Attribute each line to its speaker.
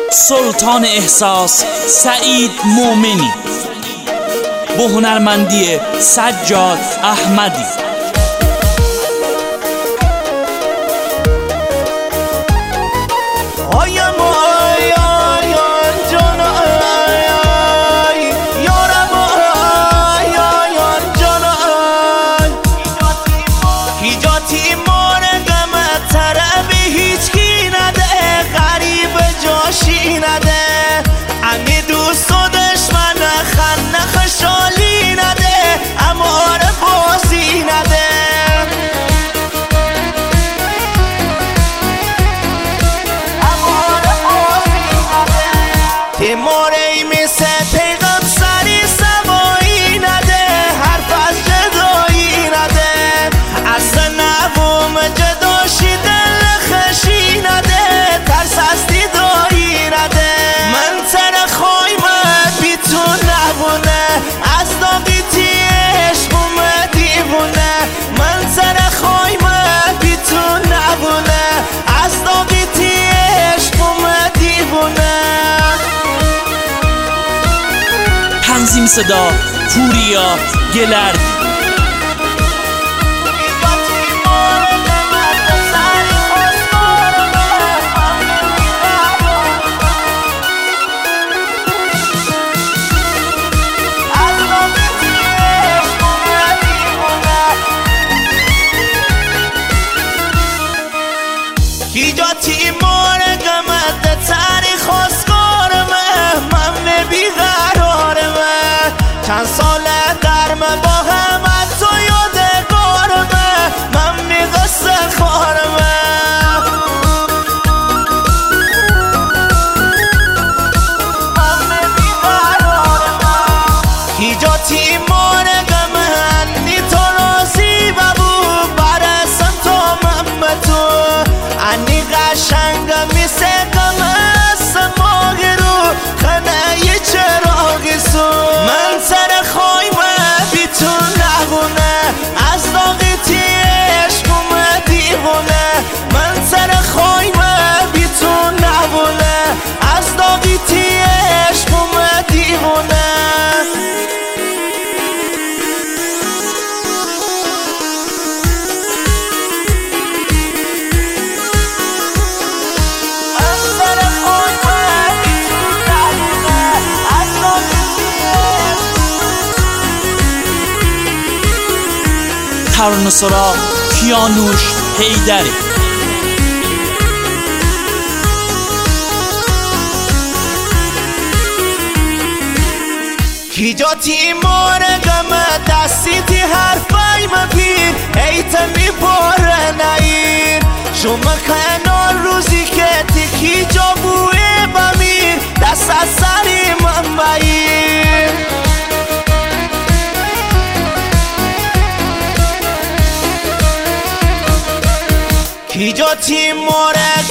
Speaker 1: سلطان احساس سعید مومنی با هنرمندی سجاد احمدی.
Speaker 2: تیموری مثل پیغام سری سوایی نده، حرف از جدایی نده، اصلا نبوم جداشی دل خشی نده، ترس از دیدایی نده. من تر خواهیمت بی تو نبونه، از داغیتی عشقم دیوونه. من تر خواهیمت بی تو نبونه، از داغیتی عشقم دیوونه.
Speaker 1: تنظیم صدا پوریا گلردی.
Speaker 2: کیجاتی مورگمت تاریخ خواستگارمه، من بیقرارمه، چند ساله درم با همت تو یادگارمه، من میقصه خارمه. من بیقرارمه کیجاتی مورگمه، نی تو رازی ببو برسم تو من تو، انی قشنگ میسکم اسماغی رو خنه یه چراغی سو. من سر خواهیمه بی تو نبونه، از داغیتی عشقم دیوونه. من سر خواهیمه بی تو نبونه، از داغیتی عشقم دیوونه.
Speaker 1: ترانه‌سرا کیانوش حیدری.
Speaker 2: کیجاتی مورگم دستیتی حرفای مپیر، ایتا میپاره نیر شما کنار روزی که تکی جا بوی بمیر، دست از سری من بیر. کیجاتی مورگم